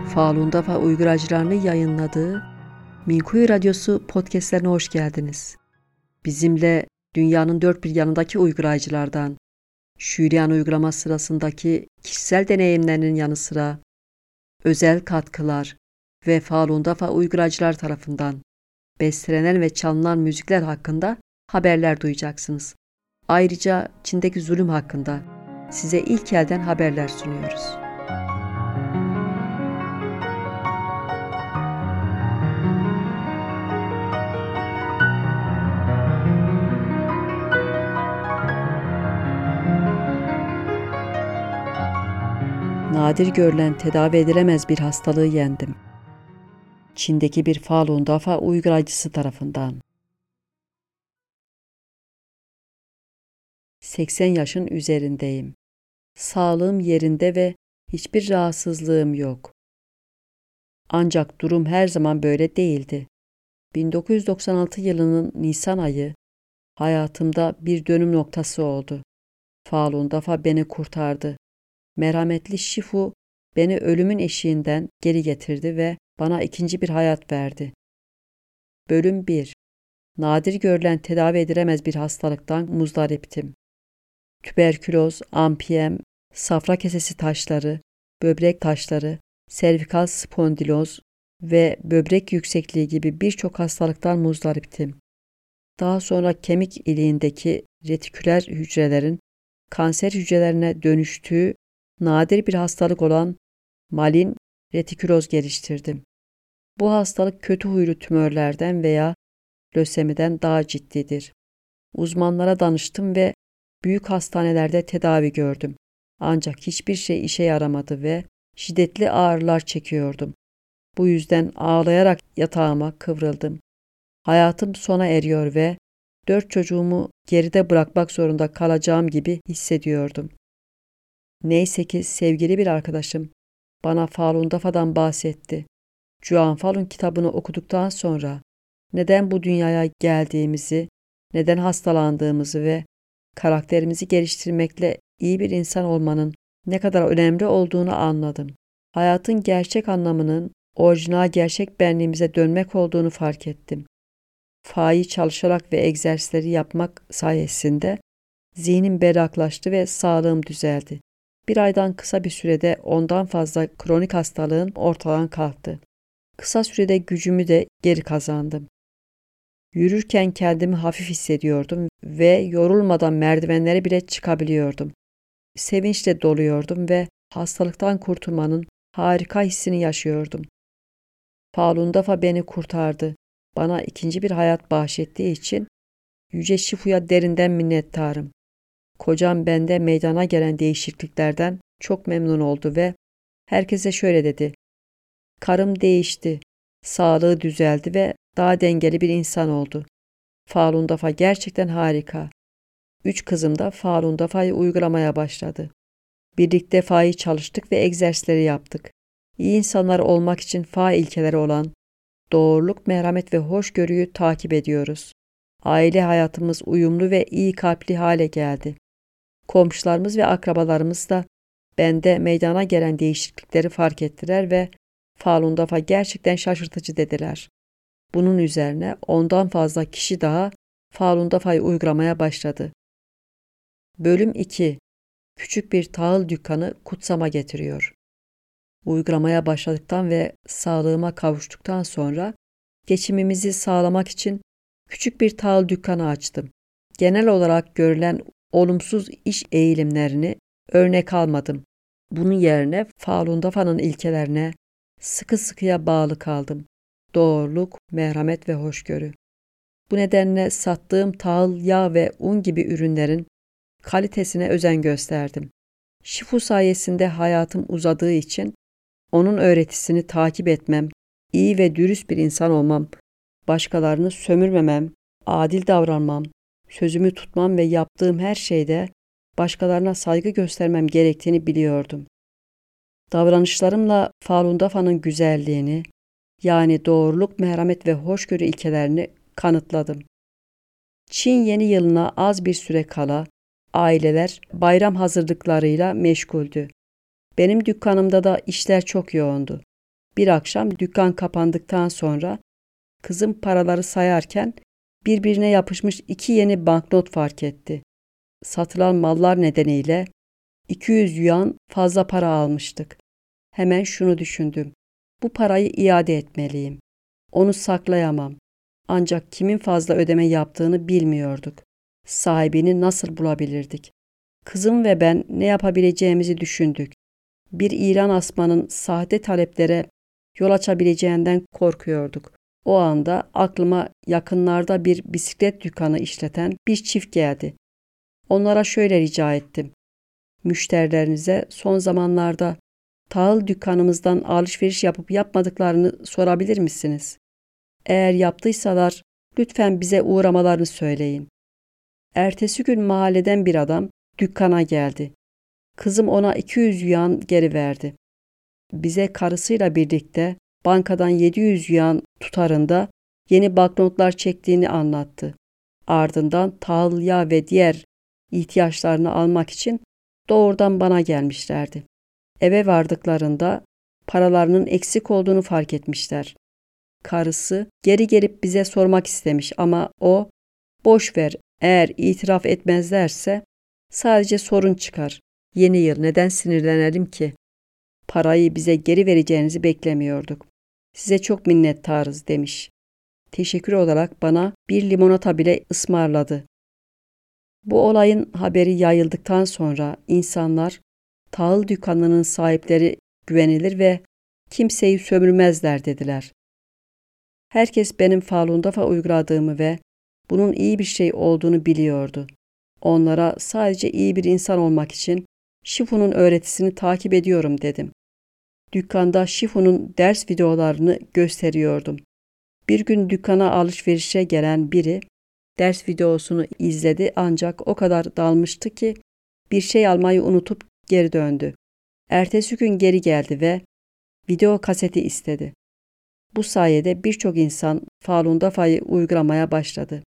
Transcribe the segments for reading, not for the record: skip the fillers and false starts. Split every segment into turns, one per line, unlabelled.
Falun Dafa uyguracılarını yayınladığı Minkuyu Radyosu podcastlerine hoş geldiniz. Bizimle dünyanın dört bir yanındaki uyguracılardan, Şurian uygulama sırasındaki kişisel deneyimlerinin yanı sıra özel katkılar ve Falun Dafa uyguracılar tarafından bestelenen ve çalınan müzikler hakkında haberler duyacaksınız. Ayrıca Çin'deki zulüm hakkında size ilk elden haberler sunuyoruz. Nadir görülen tedavi edilemez bir hastalığı yendim. Çin'deki bir Falun Dafa uyguracısı tarafından. 80 yaşın üzerindeyim. Sağlığım yerinde ve hiçbir rahatsızlığım yok. Ancak durum her zaman böyle değildi. 1996 yılının Nisan ayı hayatımda bir dönüm noktası oldu. Falun Dafa beni kurtardı. Merhametli Shifu beni ölümün eşiğinden geri getirdi ve bana ikinci bir hayat verdi. Bölüm 1. Nadir görülen tedavi edilemez bir hastalıktan muzdariptim. Tüberküloz, ampiyem, safra kesesi taşları, böbrek taşları, servikal spondiloz ve böbrek yüksekliği gibi birçok hastalıktan muzdariptim. Daha sonra kemik iliğindeki retiküler hücrelerin kanser hücrelerine dönüştüğü nadir bir hastalık olan malin retiküloz geliştirdim. Bu hastalık kötü huylu tümörlerden veya lösemiden daha ciddidir. Uzmanlara danıştım ve büyük hastanelerde tedavi gördüm. Ancak hiçbir şey işe yaramadı ve şiddetli ağrılar çekiyordum. Bu yüzden ağlayarak yatağıma kıvrıldım. Hayatım sona eriyor ve 4 çocuğumu geride bırakmak zorunda kalacağım gibi hissediyordum. Neyse ki sevgili bir arkadaşım bana Falun Dafa'dan bahsetti. Juan Falun kitabını okuduktan sonra neden bu dünyaya geldiğimizi, neden hastalandığımızı ve karakterimizi geliştirmekle iyi bir insan olmanın ne kadar önemli olduğunu anladım. Hayatın gerçek anlamının orijinal gerçek benliğimize dönmek olduğunu fark ettim. Faili çalışarak ve egzersizleri yapmak sayesinde zihnim berraklaştı ve sağlığım düzeldi. Bir aydan kısa bir sürede ondan fazla kronik hastalığım ortadan kalktı. Kısa sürede gücümü de geri kazandım. Yürürken kendimi hafif hissediyordum ve yorulmadan merdivenlere bile çıkabiliyordum. Sevinçle doluyordum ve hastalıktan kurtulmanın harika hissini yaşıyordum. Falun Dafa beni kurtardı. Bana ikinci bir hayat bahşettiği için Yüce Shifu'ya derinden minnettarım. Kocam bende meydana gelen değişikliklerden çok memnun oldu ve herkese şöyle dedi. Karım değişti, sağlığı düzeldi ve daha dengeli bir insan oldu. Falun Dafa gerçekten harika. 3 kızım da Falun Dafa'yı uygulamaya başladı. Birlikte fail çalıştık ve egzersizleri yaptık. İyi insanlar olmak için fa ilkeleri olan doğruluk, merhamet ve hoşgörüyü takip ediyoruz. Aile hayatımız uyumlu ve iyi kalpli hale geldi. Komşularımız ve akrabalarımız da bende meydana gelen değişiklikleri fark ettiler ve Falun Dafa gerçekten şaşırtıcı dediler. Bunun üzerine ondan fazla kişi daha Falun Dafa'yı uygulamaya başladı. Bölüm 2. Küçük bir tahıl dükkanı kutsama getiriyor. Uygulamaya başladıktan ve sağlığıma kavuştuktan sonra geçimimizi sağlamak için küçük bir tahıl dükkanı açtım. Genel olarak görülen olumsuz iş eğilimlerini örnek almadım. Bunun yerine Falun Dafa'nın ilkelerine sıkı sıkıya bağlı kaldım. Doğruluk, merhamet ve hoşgörü. Bu nedenle sattığım tahıl, yağ ve un gibi ürünlerin kalitesine özen gösterdim. Shifu sayesinde hayatım uzadığı için onun öğretisini takip etmem, iyi ve dürüst bir insan olmam, başkalarını sömürmemem, adil davranmam, sözümü tutmam ve yaptığım her şeyde başkalarına saygı göstermem gerektiğini biliyordum. Davranışlarımla Falun Dafa'nın güzelliğini, yani doğruluk, merhamet ve hoşgörü ilkelerini kanıtladım. Çin yeni yılına az bir süre kala aileler bayram hazırlıklarıyla meşguldü. Benim dükkanımda da işler çok yoğundu. Bir akşam dükkan kapandıktan sonra kızım paraları sayarken birbirine yapışmış 2 yeni banknot fark etti. Satılan mallar nedeniyle 200 yuan fazla para almıştık. Hemen şunu düşündüm. Bu parayı iade etmeliyim. Onu saklayamam. Ancak kimin fazla ödeme yaptığını bilmiyorduk. Sahibini nasıl bulabilirdik? Kızım ve ben ne yapabileceğimizi düşündük. Bir İran asmanın sahte taleplere yol açabileceğinden korkuyorduk. O anda aklıma yakınlarda bir bisiklet dükkanı işleten bir çift geldi. Onlara şöyle rica ettim. Müşterilerinize son zamanlarda tahıl dükkanımızdan alışveriş yapıp yapmadıklarını sorabilir misiniz? Eğer yaptıysalar lütfen bize uğramalarını söyleyin. Ertesi gün mahalleden bir adam dükkana geldi. Kızım ona 200 yuan geri verdi. Bize karısıyla birlikte bankadan 700 yuan tutarında yeni banknotlar çektiğini anlattı. Ardından tahıl, yağ ve diğer ihtiyaçlarını almak için doğrudan bana gelmişlerdi. Eve vardıklarında paralarının eksik olduğunu fark etmişler. Karısı geri gelip bize sormak istemiş ama o, boş ver, eğer itiraf etmezlerse sadece sorun çıkar. Yeni yıl, neden sinirlenelim ki? Parayı bize geri vereceğinizi beklemiyorduk. Size çok minnettarız demiş. Teşekkür olarak bana bir limonata bile ısmarladı. Bu olayın haberi yayıldıktan sonra insanlar tahıl dükkanının sahipleri güvenilir ve kimseyi sömürmezler dediler. Herkes benim Falun Dafa uyguladığımı ve bunun iyi bir şey olduğunu biliyordu. Onlara sadece iyi bir insan olmak için Shifu'nun öğretisini takip ediyorum dedim. Dükkanda Shifu'nun ders videolarını gösteriyordum. Bir gün dükkana alışverişe gelen biri ders videosunu izledi ancak o kadar dalmıştı ki bir şey almayı unutup geri döndü. Ertesi gün geri geldi ve video kaseti istedi. Bu sayede birçok insan Falun Dafa'yı uygulamaya başladı.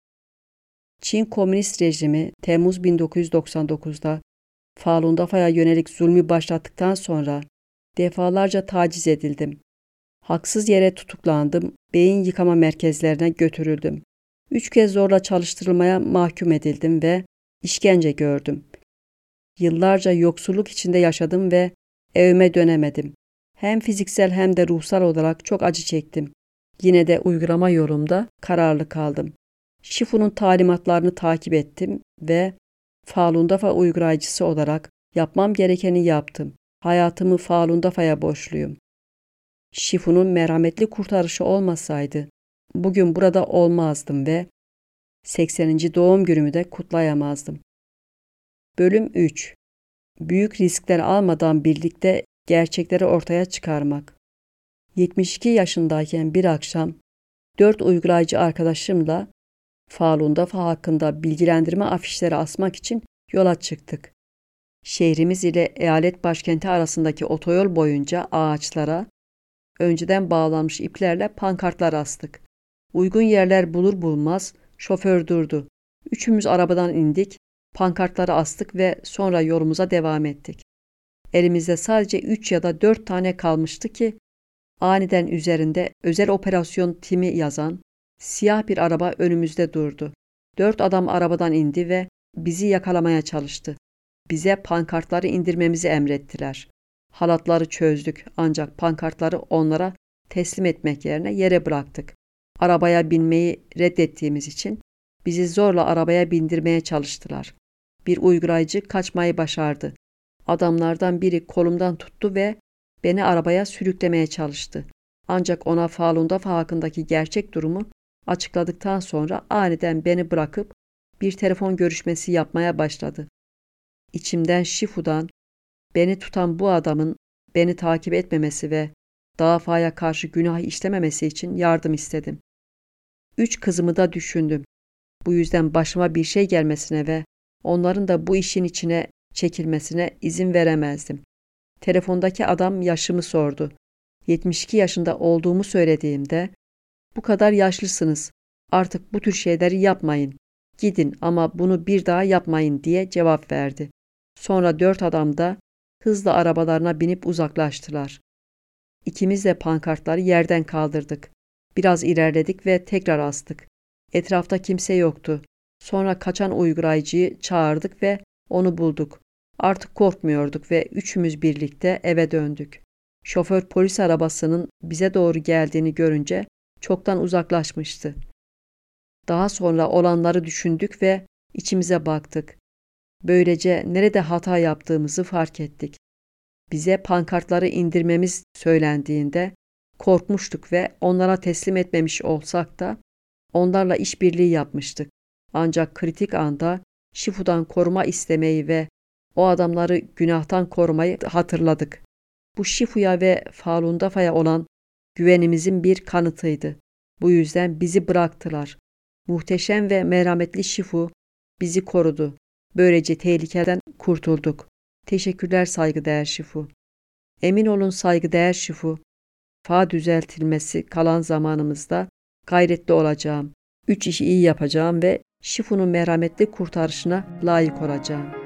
Çin Komünist rejimi Temmuz 1999'da Falun Dafa'ya yönelik zulmü başlattıktan sonra defalarca taciz edildim. Haksız yere tutuklandım, beyin yıkama merkezlerine götürüldüm. 3 kez zorla çalıştırılmaya mahkum edildim ve işkence gördüm. Yıllarca yoksulluk içinde yaşadım ve evime dönemedim. Hem fiziksel hem de ruhsal olarak çok acı çektim. Yine de uygulama yolumda kararlı kaldım. Shifu'nun talimatlarını takip ettim ve Falun Dafa uygulayıcısı olarak yapmam gerekeni yaptım. Hayatımı Falun Dafa'ya borçluyum. Shifu'nun merhametli kurtarışı olmasaydı bugün burada olmazdım ve 80. doğum günümü de kutlayamazdım. Bölüm 3. Büyük riskler almadan birlikte gerçekleri ortaya çıkarmak. 72 yaşındayken bir akşam 4 uygulayıcı arkadaşımla Falun Dafa hakkında bilgilendirme afişleri asmak için yola çıktık. Şehrimiz ile eyalet başkenti arasındaki otoyol boyunca ağaçlara önceden bağlanmış iplerle pankartlar astık. Uygun yerler bulur bulmaz şoför durdu. Üçümüz arabadan indik, pankartları astık ve sonra yolumuza devam ettik. Elimizde sadece 3 ya da 4 tane kalmıştı ki aniden üzerinde özel operasyon timi yazan siyah bir araba önümüzde durdu. 4 adam arabadan indi ve bizi yakalamaya çalıştı. Bize pankartları indirmemizi emrettiler. Halatları çözdük ancak pankartları onlara teslim etmek yerine yere bıraktık. Arabaya binmeyi reddettiğimiz için bizi zorla arabaya bindirmeye çalıştılar. Bir uygulayıcı kaçmayı başardı. Adamlardan biri kolumdan tuttu ve beni arabaya sürüklemeye çalıştı. Ancak ona Falun Dafa hakkındaki gerçek durumu açıkladıktan sonra aniden beni bırakıp bir telefon görüşmesi yapmaya başladı. İçimden Shifu'dan beni tutan bu adamın beni takip etmemesi ve davaya karşı günah işlememesi için yardım istedim. 3 kızımı da düşündüm. Bu yüzden başıma bir şey gelmesine ve onların da bu işin içine çekilmesine izin veremezdim. Telefondaki adam yaşımı sordu. 72 yaşında olduğumu söylediğimde, "Bu kadar yaşlısınız, artık bu tür şeyleri yapmayın, gidin ama bunu bir daha yapmayın" diye cevap verdi. Sonra 4 adam da hızla arabalarına binip uzaklaştılar. İkimiz de pankartları yerden kaldırdık. Biraz ilerledik ve tekrar astık. Etrafta kimse yoktu. Sonra kaçan uygurayıcıyı çağırdık ve onu bulduk. Artık korkmuyorduk ve üçümüz birlikte eve döndük. Şoför polis arabasının bize doğru geldiğini görünce çoktan uzaklaşmıştı. Daha sonra olanları düşündük ve içimize baktık. Böylece nerede hata yaptığımızı fark ettik. Bize pankartları indirmemiz söylendiğinde korkmuştuk ve onlara teslim etmemiş olsak da onlarla işbirliği yapmıştık. Ancak kritik anda Şifu'dan koruma istemeyi ve o adamları günahtan korumayı hatırladık. Bu Şifu'ya ve Falun Dafa'ya olan güvenimizin bir kanıtıydı. Bu yüzden bizi bıraktılar. Muhteşem ve merhametli Şifu bizi korudu. Böylece tehlikeden kurtulduk. Teşekkürler saygıdeğer Şifu. Emin olun saygıdeğer Şifu, fa düzeltilmesi kalan zamanımızda gayretli olacağım. 3 işi iyi yapacağım ve Şifu'nun merhametli kurtarışına layık olacağım.